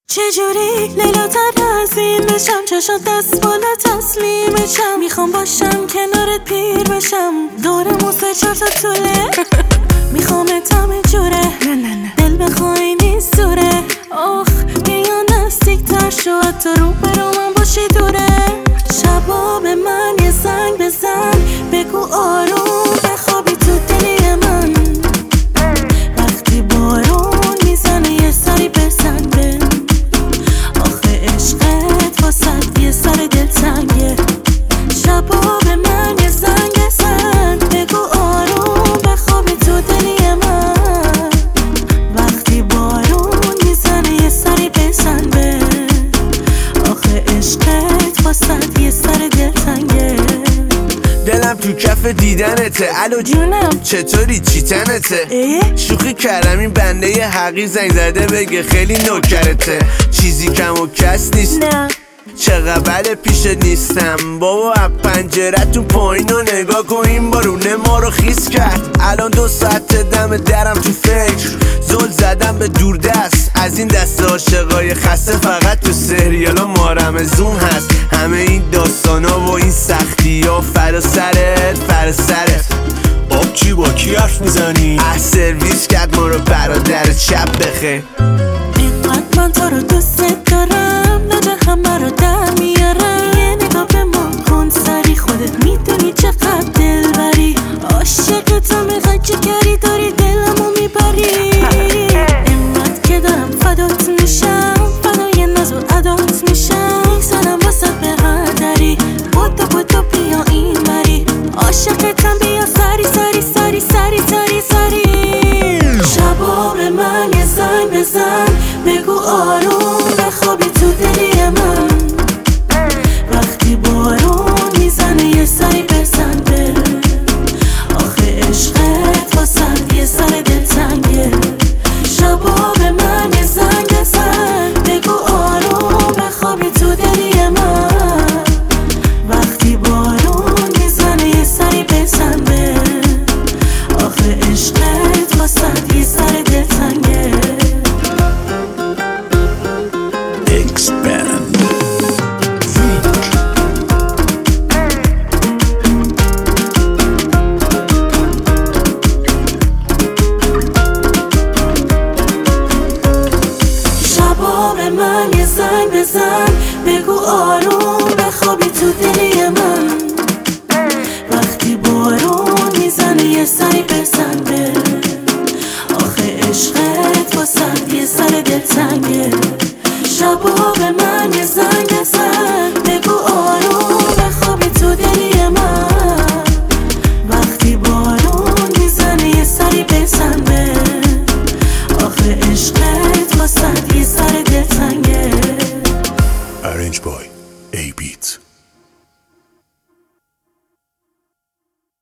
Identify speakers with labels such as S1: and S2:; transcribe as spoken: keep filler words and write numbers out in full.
S1: چجوری لیلا ترازین بشم، چشات دست بالا تسلیمشم. میخوام باشم کنارت پیر بشم، دور موسه چهار تا طوله. میخوام اتم جوره، نه نه نه دل بخوای نیست دوره. آخ بیا نزدیک تر شو، حتی رو برو من باشی دوره. شبا به من یه زنگ بزن، بگو آروم بخوابی تو دلی من. وقتی بارون میزنه یه سری بزن به آخه عشقت واسد یه سر دلتنگه. شبا به من یه زنگ بزن، بگو آروم بخوابی تو دلی من. وقتی بارون میزنه یه سری بزن به آخه عشقت واسد یه سر دلتنگه.
S2: دلم تو کف دیدنته، الو
S1: جونم
S2: چطوری چی تنته؟ شوخی کردم این بنده ی حقی زنگ زده بگه خیلی نوکرته. چیزی کم و کس نیست
S1: نه
S2: چقدر بله پیشت نیستم بابا. از پنجرتون پایین و نگاه کن، این بارونه ما رو خیس کرد. الان دو ساعت دم درم تو فکر، زل زدم به دوردست از این دست عاشقای خسته. فقط تو سریالا مارمزون هست همه این داستانا و این سختی ها. فرا سرت فرا سرت
S3: آب چی با کی حرف میزنی؟
S2: اه سرویس کرد ما رو برادرت، شب بخیر.
S1: اینقدر من تو رو دوست دارم، نجه همه رو در میارم. یه نگاه به ما کن سری، خودت میدونی چقدر دل بری. عاشق تو میخوای چی کری، داری دلمو میبری. اینقدر که دارم فدات میشم، فدای ناز و عدات میشم. میزنم واسه به هر دری، بودو بودو بیا این بری. عاشقتم بیا سری سری سری سری سری سری. شبا به من یه زنگ بزن، بگو آروم بخوابی تو دلی من. وقتی بارون میزنه یه سری بزن به آخه عشقت واسد یه سر دلتنگه. شبا به من یه زنگ بزن، بگو آروم بخوابی تو دلی من. وقتی بارون میزنه یه سری بزن به آخه عشقت واسد یه سر دلتنگه. شبا به من یه زنگ بزن، بگو آروم بخوابی تو دلی من. وقتی بارون میزنه یه سری بزن به آخه عشقت واسد یه سر دلتنگه. شبا به من یه زنگ بزن، بگو آروم بخوابی تو دلی من. وقتی بارون میزنه یه سری بزن به آخه عشقت واسد یه سر دلتنگه.
S3: Arrange boy